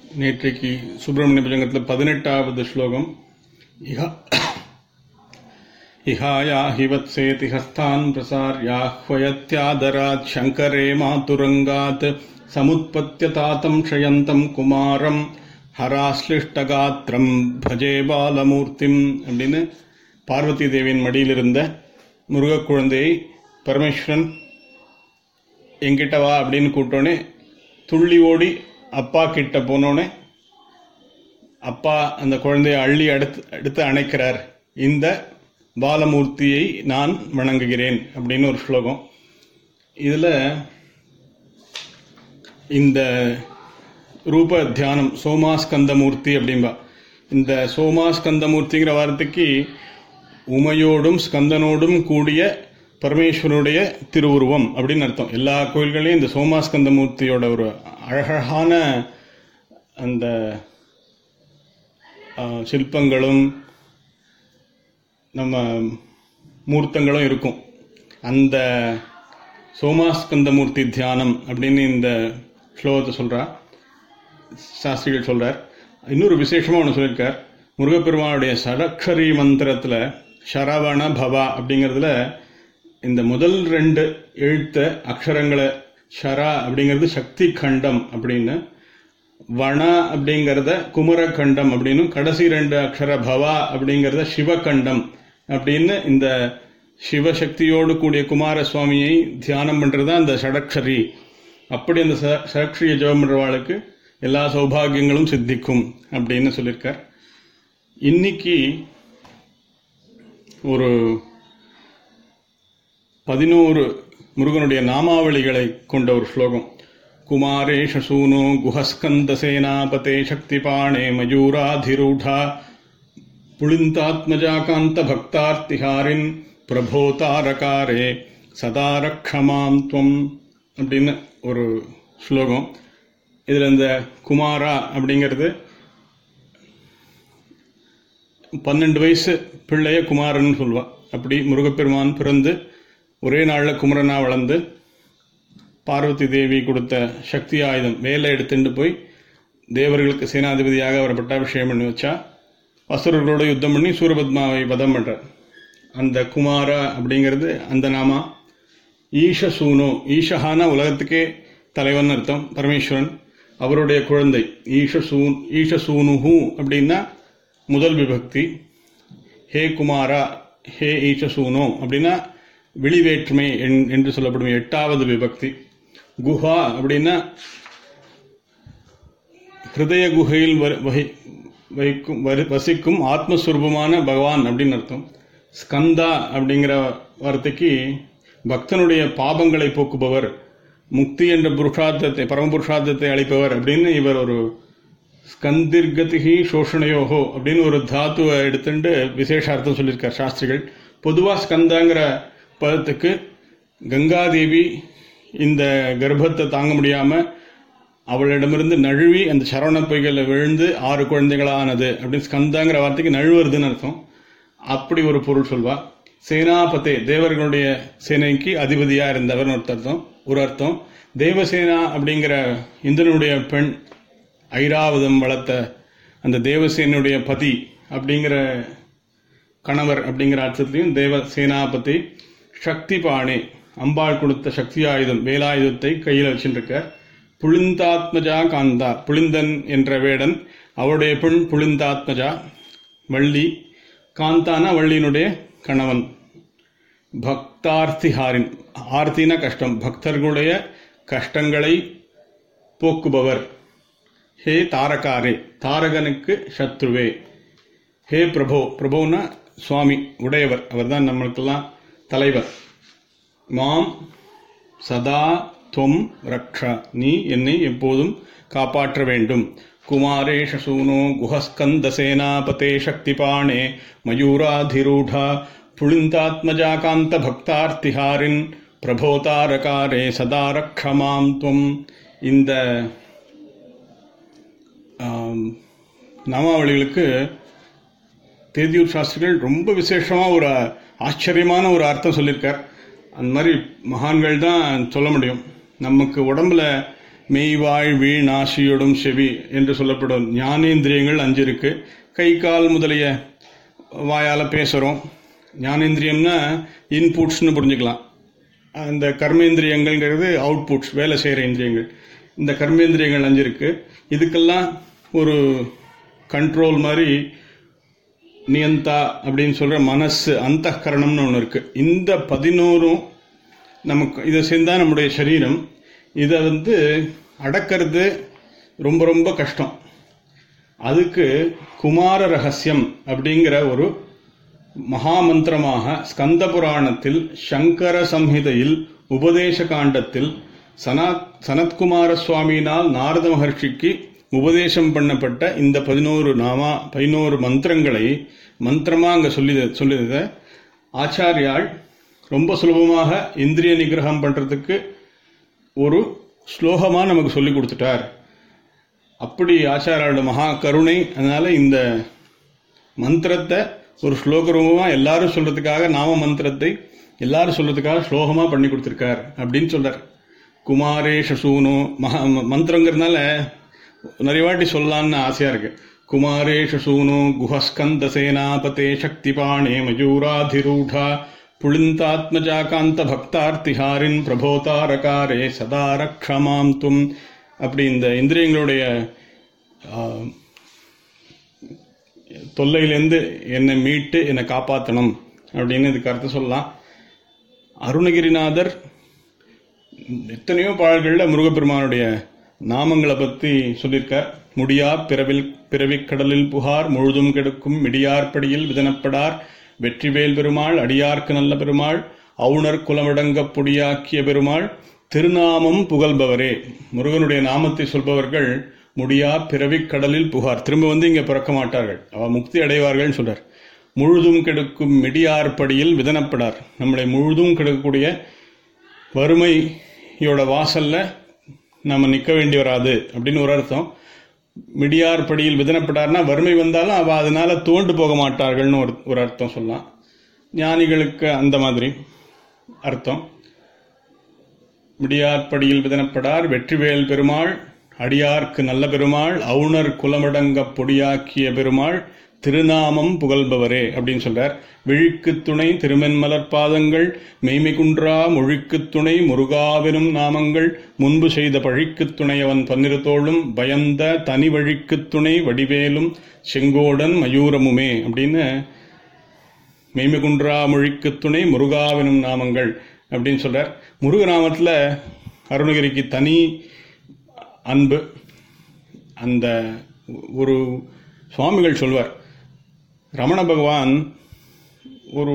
நேற்றைக்கு சுப்பிரமணிய பஞ்சங்கத்தில் 18வது ஸ்லோகம். இஹாயா ஹிவத்சேதி ஹஸ்தான் பிரசார்யாஹ்வயத்யாதராத் சங்கரே மாதுரங்காத் சமுத்பத்ய தாத்தம் ஷயந்தம் குமாரம் ஹராஸ்லிஷ்டகாத்திரம் பஜே பாலமூர்த்திம் அப்படின்னு பார்வதி தேவியின் மடியில் இருந்த முருகக் குழந்தையை பரமேஸ்வரன் எங்கிட்ட வா அப்படின்னு கூப்பிட்டோன்னே துள்ளி ஓடி அப்பா கிட்ட போனோடனே அப்பா அந்த குழந்தையை அள்ளி அடுத்து அணைக்கிறார். இந்த பாலமூர்த்தியை நான் வணங்குகிறேன் அப்படின்னு ஒரு ஸ்லோகம். இதில் இந்த ரூப தியானம் சோமாஸ்கந்தமூர்த்தி அப்படின்பா. இந்த சோமாஸ்கந்தமூர்த்திங்கிற வார்த்தைக்கு உமையோடும் ஸ்கந்தனோடும் கூடிய பரமேஸ்வரனுடைய திருவுருவம் அப்படின்னு அர்த்தம். எல்லா கோயில்களையும் இந்த சோமாஸ்கந்தமூர்த்தியோட ஒரு அழகான அந்த சிற்பங்களும் நம்ம மூர்த்தங்களும் இருக்கும். அந்த சோமாஸ்கந்தமூர்த்தி தியானம் அப்படின்னு இந்த ஸ்லோகத்தை சொல்கிறார், சாஸ்திரிகள் சொல்கிறார். இன்னொரு விசேஷமாக ஒன்று சொல்லியிருக்கார். முருகப்பெருமானுடைய ஷடக்ஷரி மந்திரத்தில் சரவண பவா அப்படிங்கிறதுல இந்த முதல் 2 எழுத்த அக்ஷரங்களை ஷரா அப்படிங்கிறது சக்தி கண்டம் அப்படின்னு, வண அப்படிங்கிறத குமரகண்டம் அப்படின்னு, கடைசி 2 அக்ஷர பவா அப்படிங்கிறத சிவகண்டம் அப்படின்னு இந்த சிவசக்தியோடு கூடிய குமாரசுவாமியை தியானம் பண்ணுறது தான் அந்த ஷடக்ஷரி. அப்படி அந்த ஷடக்ஷரியை ஜெபம் பண்ணுறவாளுக்கு எல்லா சௌபாகியங்களும் சித்திக்கும் அப்படின்னு சொல்லியிருக்கார். இன்னைக்கு ஒரு 11 முருகனுடைய நாமாவளிகளை கொண்ட ஒரு ஸ்லோகம். குமாரேஷ சூனோ குஹஸ்கந்த சேனாபதே சக்திபாணே மயூராதிரூடா புளிந்தாத்மஜாகாந்த பக்தார்த்திஹாரின் பிரபோதாரகாரே சதாரக்ஷமாம் துவம் அப்படின்னு ஒரு ஸ்லோகம். இதில் இந்த குமாரா அப்படிங்கிறது 12 வயசு பிள்ளைய குமாரன் சொல்லுவாள். அப்படி முருகப்பெருமான் பிறந்து ஒரே நாளில் குமரனா வளர்ந்து பார்வதி தேவி கொடுத்த சக்தி ஆயுதம் வேலை எடுத்துட்டு போய் தேவர்களுக்கு சேனாதிபதியாக அவரை பட்டாபிஷேகம் பண்ணி வச்சா அசுரர்களோட யுத்தம் பண்ணி சூரபத்மாவை வதம் பண்ணுறார். அந்த குமாரா அப்படிங்கிறது அந்த நாமா. ஈஷசூனோ, ஈஷஹானா உலகத்துக்கே தலைவன் அர்த்தம், பரமேஸ்வரன். அவருடைய குழந்தை ஈஷசூனுஹு அப்படின்னா முதல் விபக்தி. ஹே குமாரா, ஹே ஈஷசூனோ அப்படின்னா வெளிவேற்றுமை என்று சொல்லப்படும் 8வது விபக்தி. குஹா அப்படின்னா ஹிருதய குகையில் வசிக்கும் ஆத்மஸ்வரூபமான பகவான் அப்படின்னு அர்த்தம். ஸ்கந்தா அப்படிங்கிற வார்த்தைக்கு பக்தனுடைய பாபங்களை போக்குபவர், முக்தி என்ற புருஷார்த்தத்தை பரமபுருஷார்த்தத்தை அளிப்பவர் அப்படின்னு இவர் ஒரு ஸ்கந்திர்கதிகி சோஷணையோகோ அப்படின்னு ஒரு தாத்துவை எடுத்துட்டு விசேஷார்த்தம் சொல்லியிருக்கார் சாஸ்திரிகள். பொதுவாக ஸ்கந்தாங்கிற பதத்துக்கு கங்காதேவி இந்த கர்ப்பத்தை தாங்க முடியாமல் அவளிடமிருந்து நழுவி அந்த சரவண பொய்களில் விழுந்து 6 குழந்தைகளானது அப்படின்னு ஸ்கந்தாங்கிற வார்த்தைக்கு நழுவுறதுன்னு அர்த்தம். அப்படி ஒரு பொருள் சொல்வா. சேனாபதே, தேவர்களுடைய சேனைக்கு அதிபதியாக இருந்தவர் ஒரு அர்த்தம். தேவசேனா அப்படிங்கிற இந்திரனுடைய பெண் ஐராவதம் வளர்த்த அந்த தேவசேனுடைய பதி அப்படிங்கிற கணவர் அப்படிங்கிற அர்த்தத்தையும் தேவசேனாபதி. சக்தி பாணே, அம்பாள் கொடுத்த சக்தி ஆயுதம் வேலாயுதத்தை கையில் வச்சுருக்கார். புளிந்தாத்மஜா காந்தா, புளிந்தன் என்ற வேடன், அவருடைய பெண் புளிந்தாத்மஜா வள்ளி. காந்தானா வள்ளியினுடைய கணவன். பக்தார்த்திஹாரின், ஆர்த்தின கஷ்டம், பக்தர்களுடைய கஷ்டங்களை போக்குபவர். ஹே தாரகாரே, தாரகனுக்கு சத்ருவே. ஹே பிரபோ, பிரபோனா சுவாமி உடையவர், அவர் தான் நம்மளுக்கெல்லாம் தலைவர். மாம் சதா துவம் ரக்ஷா, நீ என்னை எப்போதும் காப்பாற்ற வேண்டும். குமாரேஷ சூனோ குஹஸ்கந்த சேனாபதே சக்திபாணே மயூராதிரூடா புளிந்தாத்மஜாகாந்த பக்தார்த்திஹாரின் பிரபோதாரகாரே சதாரக்ஷமாம் துவம். இந்த நாமாவளிகளுக்கு தேதியூர் சாஸ்திரிகள் ரொம்ப விசேஷமாக ஒரு ஆச்சரியமான ஒரு அர்த்தம் சொல்லியிருக்கார். அந்த மாதிரி மகான்கள் தான் சொல்ல முடியும். நமக்கு உடம்புல மெய்வாழ் வீண் ஆசியோடும் செவி என்று சொல்லப்படும் ஞானேந்திரியங்கள் 5 இருக்கு. கை கால் முதலிய வாயால் பேசுகிறோம். ஞானேந்திரியம்னா இன்புட்ஸ்னு புரிஞ்சுக்கலாம். அந்த கர்மேந்திரியங்கள்ங்கிறது அவுட்புட்ஸ், வேலை செய்கிற இந்திரியங்கள். இந்த கர்மேந்திரியங்கள் 5 இருக்கு. இதுக்கெல்லாம் ஒரு கண்ட்ரோல் மாதிரி நியந்தா அப்படின்னு சொல்கிற மனசு, அந்தఃகரணம்னு ஒன்று இருக்குது. இந்த 11 நமக்கு இதை சேர்ந்தால் நம்முடைய சரீரம். இதை அடக்கிறது ரொம்ப ரொம்ப கஷ்டம். அதுக்கு குமார ரகசியம் அப்படிங்கிற ஒரு மகாமந்திரமாக ஸ்கந்த புராணத்தில், சங்கர சம்ஹிதையில், உபதேச காண்டத்தில் சனத்குமார சுவாமியினால் நாரத மகர்ஷிக்கு உபதேசம் பண்ணப்பட்ட இந்த 11 மந்திரங்களை மந்திரமாக அங்கே சொல்லியதை ஆச்சாரியால் ரொம்ப சுலபமாக இந்திரிய நிகிரகம் பண்ணுறதுக்கு ஒரு ஸ்லோகமாக நமக்கு சொல்லி கொடுத்துட்டார். அப்படி ஆச்சாரியோட மகா கருணை. அதனால் இந்த மந்திரத்தை ஒரு ஸ்லோக ரூபமாக எல்லாரும் சொல்கிறதுக்காக, நாம மந்திரத்தை எல்லாரும் சொல்கிறதுக்காக ஸ்லோகமாக பண்ணி கொடுத்துருக்கார் அப்படின்னு சொல்கிறார். குமாரேஷ சூனோ மந்திரங்கிறதுனால நிறைய வாட்டி சொல்லலான்னு ஆசையாக இருக்கு. குமாரேஷ சூனோ குஹஸ்கந்த சேனாபதே சக்திபாணே மயூராதிரூடா புளிந்தாத்மஜாகாந்த பக்தார்த்திஹாரின் பிரபோதாரகாரே சதாரக்ஷமாம் தும். அப்படி இந்த இந்திரியங்களுடைய தொல்லையிலேருந்து என்னை மீட்டு என்னை காப்பாற்றணும் அப்படின்னு இதுக்கு அர்த்தம் சொல்லலாம். அருணகிரிநாதர் எத்தனையோ பாடல்களில் முருகப்பெருமானுடைய நாமங்களை பற்றி சொல்லியிருக்கார். முடியா பிறவிக் கடலில் புகார் முழுதும் கெடுக்கும் மிடியார்படியில் விதனப்படார் வெற்றிவேல் பெருமாள் அடியார்க்கு நல்ல பெருமாள் அவுணர் குலமடங்க பொடியாக்கிய பெருமாள் திருநாமம் புகழ்பவரே. முருகனுடைய நாமத்தை சொல்பவர்கள் முடியா பிறவிக் கடலில் புகார், திரும்ப இங்கே பிறக்க மாட்டார்கள், அவ முக்தி அடைவார்கள் சொல்றார். முழுதும் கெடுக்கும் மிடியார்படியில் விதனப்படார், நம்மளை முழுதும் கெடுக்கக்கூடிய வறுமையோட வாசல்ல நம்ம நிற்க வேண்டி வராது அப்படின்னு ஒரு அர்த்தம். மிடியார் படியில் விதனப்படார்னா வறுமை வந்தாலும் அவ அதனால தோண்டு போக மாட்டார்கள்னு ஒரு அர்த்தம் சொல்லலாம். ஞானிகளுக்கு அந்த மாதிரி அர்த்தம். மிடியார் படியில் விதனப்படார் வெற்றிவேல் பெருமாள் அடியார்க்கு நல்ல பெருமாள் அவுணர் குலமடங்க பொடியாக்கிய பெருமாள் திருநாமம் புகழ்பவரே அப்படின்னு சொல்றார். விழிக்கு துணை திருமென்மலர் பாதங்கள் மெய்மை குன்றா மொழிக்கு துணை முருகாவெனும் நாமங்கள் முன்பு செய்த பழிக்கு துணையவன் 12 தோளும் பயந்த தனி வழிக்கு துணை வடிவேலும் செங்கோடன் மயூரமுமே அப்படின்னு மெய்மை குன்றா மொழிக்கு துணை முருகாவெனும் நாமங்கள் அப்படின்னு சொல்றார். முருகநாமத்தில் அருணகிரிக்கு தனி அன்பு. அந்த ஒரு சுவாமிகள் சொல்வார், ரமண பகவான் ஒரு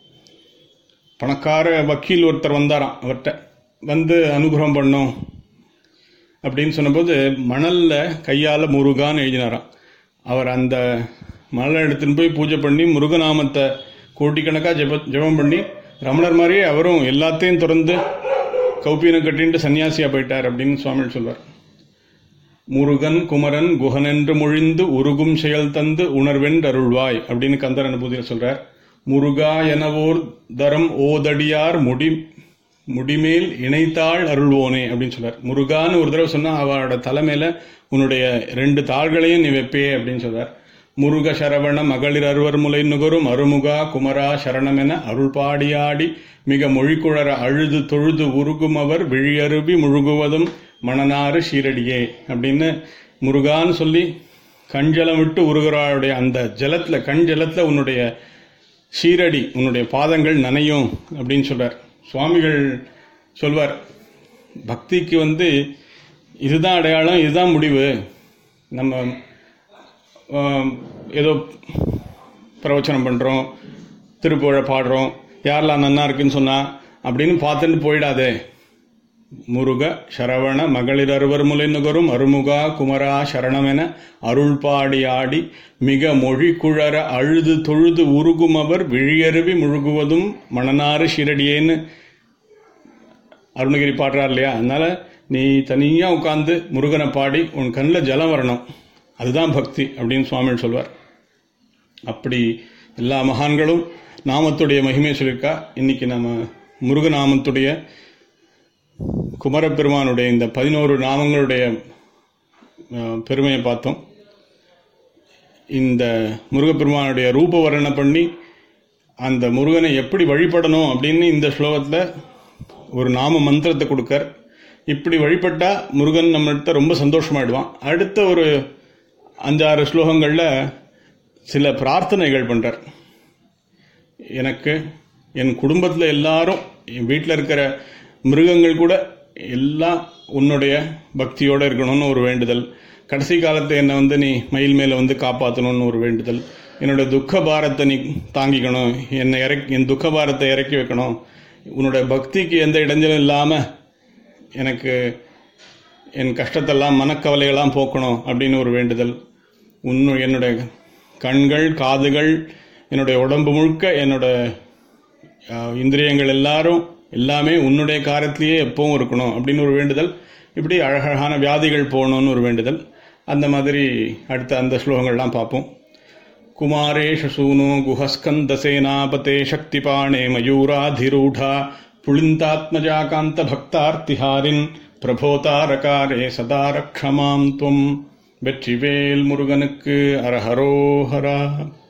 பணக்கார வக்கீல் ஒருத்தர் வந்தாராம், அவர்கிட்ட அனுகிரகம் பண்ணோம் அப்படின்னு சொன்னபோது மணலில் கையால் முருகான்னு எழுதினாராம். அவர் அந்த மணலை எடுத்துன்னு போய் பூஜை பண்ணி முருகநாமத்தை கோட்டிக்கணக்காக ஜெபம் பண்ணி ரமணர் மாதிரியே அவரும் எல்லாத்தையும் திறந்து கௌப்பீனம் கட்டின்ட்டு சன்னியாசியாக போயிட்டார் அப்படின்னு சுவாமிகள் சொல்வார். முருகன் குமரன் குஹனென்று மொழிந்து உருகும் செயல் தந்து உணர்வென்றருள்வாய் அப்படின்னு கந்தர் அனுபூதியில் சொல்றார். முருகா எனவோர் தரம் ஓதடியார் முடிமேல் இணைத்தாள் அருள்வோனே அப்படின்னு சொல்றார். முருகான்னு ஒரு தடவை சொன்னா அவளோட தலைமையில உன்னுடைய 2 தாள்களையும் நீ வைப்பே அப்படின்னு சொல்றார். முருக சரவண மகளிர் அறுவர் முலை நுகரும் அருமுகா குமரா சரணமென அருள் பாடியாடி மிக மொழிக்குழற அழுது தொழுது உருகும் அவர் விழியருவி முழுகுவதும் மணனாறு சீரடியே அப்படின்னு முருகான்னு சொல்லி கண்ஜலம் விட்டு உருகிறாளுடைய அந்த ஜலத்தில் கண் ஜலத்தில் உன்னுடைய சீரடி உன்னுடைய பாதங்கள் நனையும் அப்படின்னு சொல்றார். சுவாமிகள் சொல்வார், பக்திக்கு இதுதான் அடையாளம், இதுதான் முடிவு. நம்ம ஏதோ பிரவச்சனம் பண்ணுறோம், திருப்புகழை பாடுறோம், யாரெல்லாம் நன்னா இருக்குன்னு சொன்னா அப்படின்னு பார்த்துட்டு போயிடாதே. முருக சரவண மகளிர் அறுவர் முலை நுகரும் அருமுகா குமரா சரணமென அருள் பாடி ஆடி மிக மொழி குழற அழுது தொழுது உருகும் அவர் விழியருவி முழுகுவதும் மணனாறு ஷிரடியேன்னு அருணகிரி பாடுறார் இல்லையா? அதனால நீ தனியாக உட்காந்து முருகனை பாடி உன் கண்ணில் ஜலம் வரணும், அதுதான் பக்தி அப்படின்னு சுவாமிகள் சொல்வார். அப்படி எல்லா மகான்களும் நாமத்துடைய மகிமையை சொல்லியிருக்கா. இன்னைக்கு நம்ம முருகநாமத்துடைய குமரப்பெருமானுடைய இந்த 11 நாமங்களுடைய பெருமையை பார்த்தோம். இந்த முருகப்பெருமானுடைய ரூப வர்ணனை பண்ணி அந்த முருகனை எப்படி வழிபடணும் அப்படின்னு இந்த ஸ்லோகத்தில் ஒரு நாம மந்திரத்தை கொடுக்கார். இப்படி வழிபட்டா முருகன் நம்மகிட்ட ரொம்ப சந்தோஷமாயிடுவான். அடுத்த ஒரு 5-6 ஸ்லோகங்களில் சில பிரார்த்தனைகள் பண்ணுறார். எனக்கு, என் குடும்பத்தில் எல்லாரும், என் வீட்டில் இருக்கிற மிருகங்கள் கூட எல்லாம் உன்னுடைய பக்தியோடு இருக்கணும்னு ஒரு வேண்டுதல். கடைசி காலத்தை என்னை நீ மயில் மேலே காப்பாற்றணும்னு ஒரு வேண்டுதல். என்னோட துக்க பாரத்தை நீ தாங்கிக்கணும், என் துக்க பாரத்தை இறக்கி வைக்கணும், உன்னுடைய பக்திக்கு எந்த இடைஞ்சலும் இல்லாமல் எனக்கு என் கஷ்டத்தெல்லாம் மனக்கவலையெல்லாம் போக்கணும் அப்படின்னு ஒரு வேண்டுதல். என்னுடைய கண்கள், காதுகள், என்னுடைய உடம்பு முழுக்க, என்னோட இந்திரியங்கள் எல்லாமே உன்னுடைய காரியத்திலேயே எப்பவும் இருக்கணும் அப்படின்னு ஒரு வேண்டுதல். இப்படி அழகழகான வியாதிகள் போகணும்னு ஒரு வேண்டுதல். அந்த மாதிரி அடுத்த அந்த ஸ்லோகங்கள்லாம் பார்ப்போம். குமாரேஷ சூனோ குஹஸ்கந்த சேனாபதே சக்திபாணே மயூராதிரூடா புளிந்தாத்மஜா காந்த பக்தார்த்திஹாரின் பிரபோதாரகாரே சதா ரக்ஷமாம் துவம். வெற்றிவேல் முருகனுக்கு அரஹரோஹரா.